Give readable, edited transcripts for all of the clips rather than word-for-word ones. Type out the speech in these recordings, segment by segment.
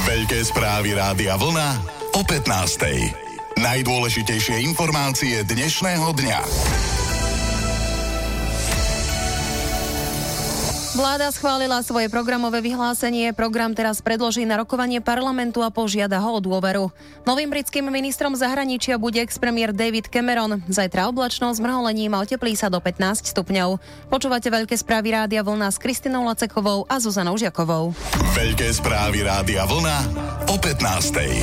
Veľké správy Rádia Vlna o 15:00. Najdôležitejšie informácie dnešného dňa. Vláda schválila svoje programové vyhlásenie. Program teraz predloží na rokovanie parlamentu a požiada ho o dôveru. Novým britským ministrom zahraničia bude ex-premiér David Cameron. Zajtra oblačno s mrholením a oteplí sa do 15 stupňov. Počúvate Veľké správy Rádia Vlna s Kristinou Lacekovou a Zuzanou Žiakovou. Veľké správy Rádia Vlna o 15:00.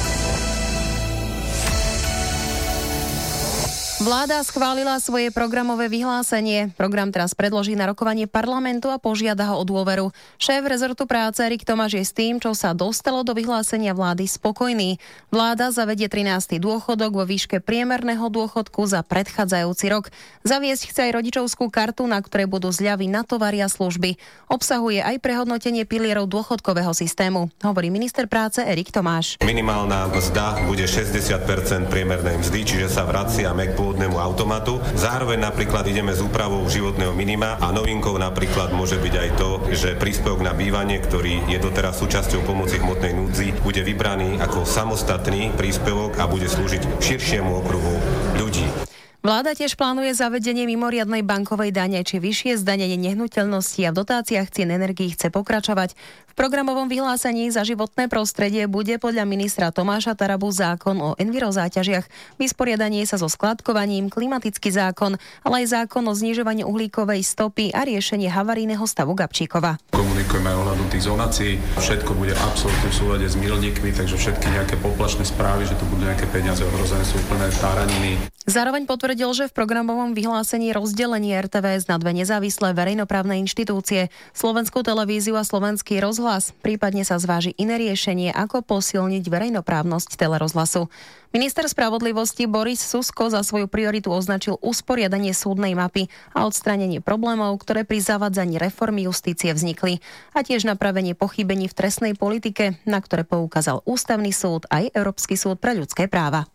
Vláda schválila svoje programové vyhlásenie. Program teraz predloží na rokovanie parlamentu a požiada ho o dôveru. Šéf rezortu práce Erik Tomáš je s tým, čo sa dostalo do vyhlásenia vlády, spokojný. Vláda zavedie 13. dôchodok vo výške priemerného dôchodku za predchádzajúci rok. Zaviesť chce aj rodičovskú kartu, na ktorej budú zľavy na tovary a služby. Obsahuje aj prehodnotenie pilierov dôchodkového systému, hovorí minister práce Erik Tomáš. Minimálna mzda bude 60% priemernej mzdy, čiže sa vraciame k pôvodnému automatu. Zároveň napríklad ideme s úpravou životného minima a novinkou napríklad môže byť aj to, že príspevok na bývanie, ktorý je doteraz súčasťou pomoci hmotnej núdzi, bude vybraný ako samostatný príspevok a bude slúžiť širšiemu okruhu ľudí. Vláda tiež plánuje zavedenie mimoriadnej bankovej dane či vyššie zdanenie nehnuteľností a v dotáciách cien energií chce pokračovať. V programovom vyhlásení za životné prostredie bude podľa ministra Tomáša Tarabu zákon o envirozáťažiach, vysporiadanie sa so skladkovaním, klimatický zákon, ale aj zákon o znižovaní uhlíkovej stopy a riešenie havarijného stavu Gabčíkova. Komunikujeme ohľadom tých zonácií, všetko bude absolútne v súlade s milníkmi, takže všetky nejaké poplašné správy, že tu budú nejaké peniaze ohrozené, sú úplné táraniny. Zároveň potvrdil, že v programovom vyhlásení rozdelenie RTVS na dve nezávislé verejnoprávne inštitúcie, Slovenskú televíziu a Slovenský rozhlas. Prípadne sa zváži iné riešenie, ako posilniť verejnoprávnosť telerozhlasu. Minister spravodlivosti Boris Susko za svoju prioritu označil usporiadanie súdnej mapy a odstránenie problémov, ktoré pri zavádzaní reformy justície vznikli, a tiež napravenie pochybení v trestnej politike, na ktoré poukázal Ústavný súd aj Európsky súd pre ľudské práva.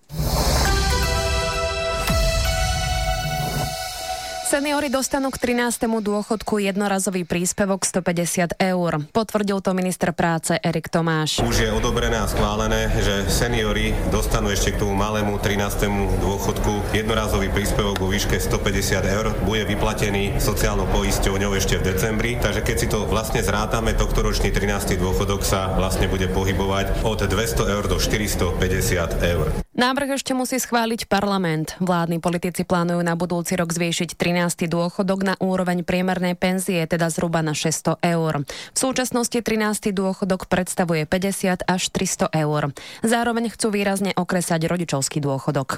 Seniori dostanú k 13. dôchodku jednorazový príspevok 150 eur. Potvrdil to minister práce Erik Tomáš. Už je odobrené a schválené, že seniori dostanú ešte k tomu malému 13. dôchodku jednorazový príspevok vo výške 150 eur. Bude vyplatený sociálnou poisťovňou ešte v decembri. Takže keď si to vlastne zrátame, tohtoročný 13. dôchodok sa vlastne bude pohybovať od 200 eur do 450 eur. Návrh ešte musí schváliť parlament. Vládni politici plánujú na budúci rok zvýšiť 13. dôchodok na úroveň priemernej penzie, teda zhruba na 600 eur. V súčasnosti 13. dôchodok predstavuje 50 až 300 eur. Zároveň chcú výrazne okresať rodičovský dôchodok.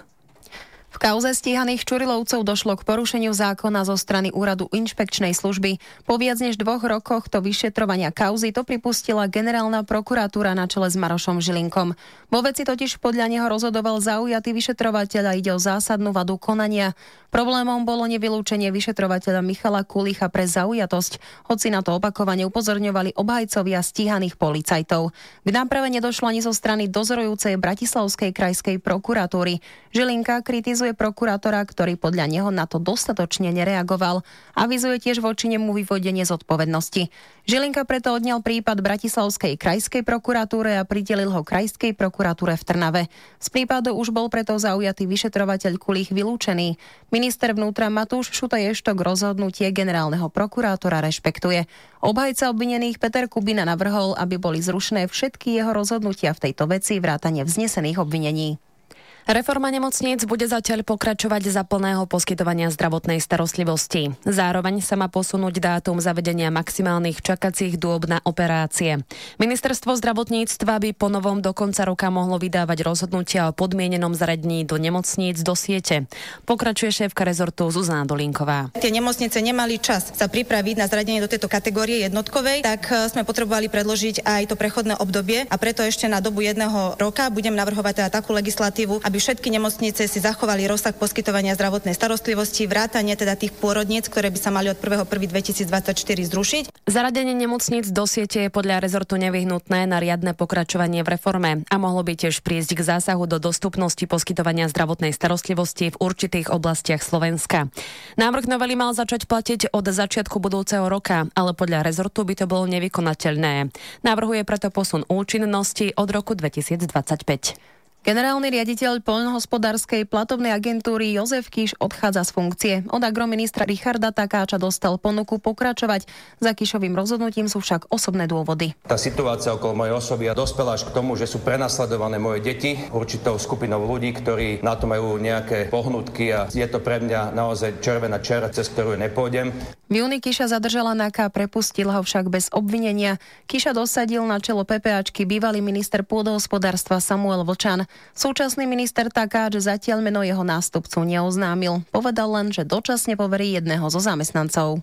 V kauze stíhaných Čurilovcov došlo k porušeniu zákona zo strany úradu inšpekčnej služby. Po viac než 2 rokoch to vyšetrovania kauzy to pripustila generálna prokuratúra na čele s Marošom Žilinkom. Vo veci totiž podľa neho rozhodoval zaujatý vyšetrovateľ a ide o zásadnú vadu konania. Problémom bolo nevylúčenie vyšetrovateľa Michala Kulicha pre zaujatosť, hoci na to opakovane upozorňovali obhajcovia stíhaných policajtov. K náprave nedošlo ani zo strany dozorujúcej Bratislavskej krajskej prokuratúry. Žilinka kritizuje prokurátora, ktorý podľa neho na to dostatočne nereagoval. Avizuje tiež voči nemu vyvodenie zodpovednosti. Žilinka preto odňal prípad Bratislavskej krajskej prokuratúre a pridelil ho krajskej prokuratúre v Trnave. Z prípadu už bol preto zaujatý vyšetrovateľ Kulich vylúčený. Minister vnútra Matúš Šutaj-Eštok rozhodnutie generálneho prokurátora rešpektuje. Obhajca obvinených Peter Kubina navrhol, aby boli zrušené všetky jeho rozhodnutia v tejto veci vrátane vznesených obvinení. Reforma nemocníc bude zatiaľ pokračovať za plného poskytovania zdravotnej starostlivosti. Zároveň sa má posunúť dátum zavedenia maximálnych čakacích dôb na operácie. Ministerstvo zdravotníctva by po novom do konca roka mohlo vydávať rozhodnutia o podmienenom zaradení do nemocníc do siete. Pokračuje šéfka rezortu Zuzana Dolinková. Tie nemocnice nemali čas sa pripraviť na zaradenie do tejto kategórie jednotkovej, tak sme potrebovali predložiť aj to prechodné obdobie a preto ešte na dobu 1 roka budem navrhovať teda takú legislatívu, aby aby všetky nemocnice si zachovali rozsah poskytovania zdravotnej starostlivosti, vrátane teda tých pôrodníc, ktoré by sa mali od 1.1.2024 zrušiť. Zaradenie nemocníc do siete je podľa rezortu nevyhnutné na riadne pokračovanie v reforme a mohlo by tiež prísť k zásahu do dostupnosti poskytovania zdravotnej starostlivosti v určitých oblastiach Slovenska. Návrh novely mal začať platiť od začiatku budúceho roka, ale podľa rezortu by to bolo nevykonateľné. Navrhuje preto posun účinnosti od roku 2025. Generálny riaditeľ poľnohospodárskej platobnej agentúry Jozef Kiš odchádza z funkcie. Od agroministra Richarda Takáča dostal ponuku pokračovať. Za Kišovým rozhodnutím sú však osobné dôvody. Tá situácia okolo mojej osoby dospela až k tomu, že sú prenasledované moje deti určitou skupinou ľudí, ktorí na to majú nejaké pohnutky a je to pre mňa naozaj červená čera, cez ktorú nepôjdem. V júni Kiša zadržala NAKA, prepustil ho však bez obvinenia. Kiša dosadil na čelo PPAčky bývalý minister pôdohospodárstva Samuel Vlčan. Súčasný minister Takáč zatiaľ meno jeho nástupcu neoznámil. Povedal len, že dočasne poverí jedného zo zamestnancov.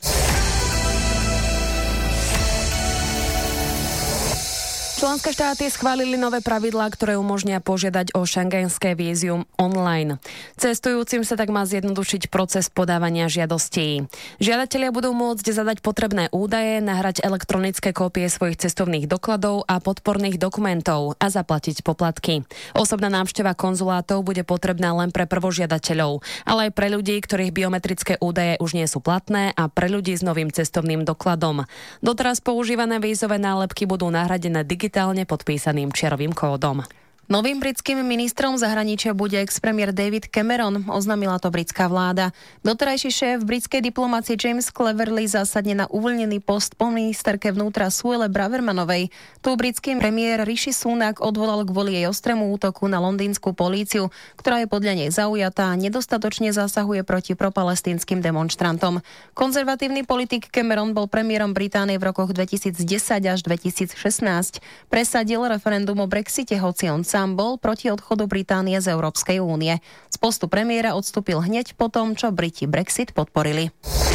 Členské štáty schválili nové pravidlá, ktoré umožnia požiadať o schengenské vízium online. Cestujúcim sa tak má zjednodušiť proces podávania žiadostí. Žiadatelia budú môcť zadať potrebné údaje, nahrať elektronické kópie svojich cestovných dokladov a podporných dokumentov a zaplatiť poplatky. Osobná návšteva konzulátov bude potrebná len pre prvožiadateľov, ale aj pre ľudí, ktorých biometrické údaje už nie sú platné a pre ľudí s novým cestovným dokladom. Doteraz používané vízové nálepky budú nahradené digitálne podpísaným čiarovým kódom. Novým britským ministrom zahraničia bude ex-premiér David Cameron, oznámila to britská vláda. Doterajší šéf britskej diplomácie James Cleverly zásadne na uvoľnený post po ministerke vnútra Suelle Bravermanovej. Tu britský premiér Rishi Sunak odvolal kvôli jej ostrému útoku na londýnsku políciu, ktorá je podľa nej zaujatá a nedostatočne zasahuje proti propalestínskym demonštrantom. Konzervatívny politik Cameron bol premiérom Británie v rokoch 2010 až 2016. Presadil referendum o Brexite, hoci on sám bol proti odchodu Británie z Európskej únie. Z postu premiéra odstúpil hneď po tom, čo Briti Brexit podporili.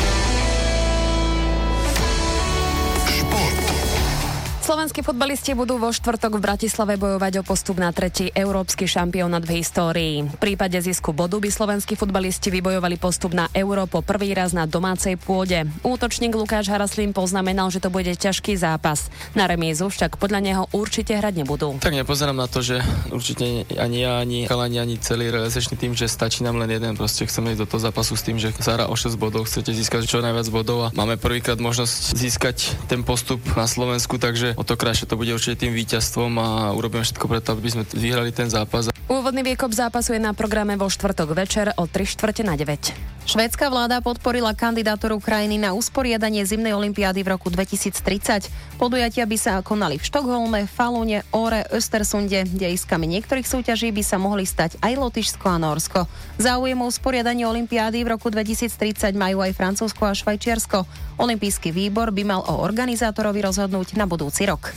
Slovenskí futbalisti budú vo štvrtok v Bratislave bojovať o postup na 3. európsky šampionát v histórii. V prípade zisku bodu by slovenskí futbalisti vybojovali postup na Euro po prvý raz na domácej pôde. Útočník Lukáš Haraslín poznamenal, že to bude ťažký zápas. Na remízu však podľa neho určite hrať nebudú. Tak nepozerám na to, že určite ani ja, ani chalani, ani celý realizačný tým, že stačí nám len jeden. Proste chceme ísť do toho zápasu s tým, že sa hrá o 6 bodov, chcete získať čo najviac bodov a máme prvýkrát možnosť získať ten postup na Slovensku, takže o to krajšie to bude určite tým víťazstvom a urobíme všetko preto, aby sme vyhrali ten zápas. Úvodný výkop zápasu je na programe vo štvrtok večer o 8:45. Švédska vláda podporila kandidatúru krajiny na usporiadanie zimnej olympiády v roku 2030. Podujatia by sa konali v Štokholme, Falune, Åre, Östersunde. Dejiskami niektorých súťaží by sa mohli stať aj Lotyšsko a Nórsko. Záujem o usporiadanie olympiády v roku 2030 majú aj Francúzsko a Švajčiarsko. Olympijský výbor by mal o organizátorovi rozhodnúť na budúci rok.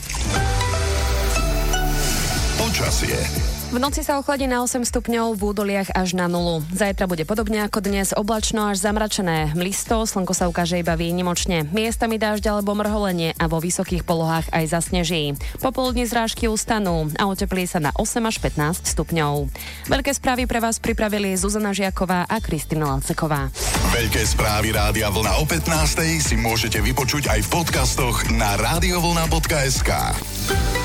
Počasie. V noci sa ochladí na 8 stupňov, v údoliach až na 0. Zajtra bude podobne ako dnes, oblačno až zamračené. Mlisto, slnko sa ukáže iba výnimočne. Miestami dážď alebo mrholenie a vo vysokých polohách aj zasneží. Popoludní zrážky ustanú a oteplí sa na 8 až 15 stupňov. Veľké správy pre vás pripravili Zuzana Žiaková a Kristina Laceková. Veľké správy Rádia Vlna o 15:00 si môžete vypočuť aj v podcastoch na radiovlna.sk.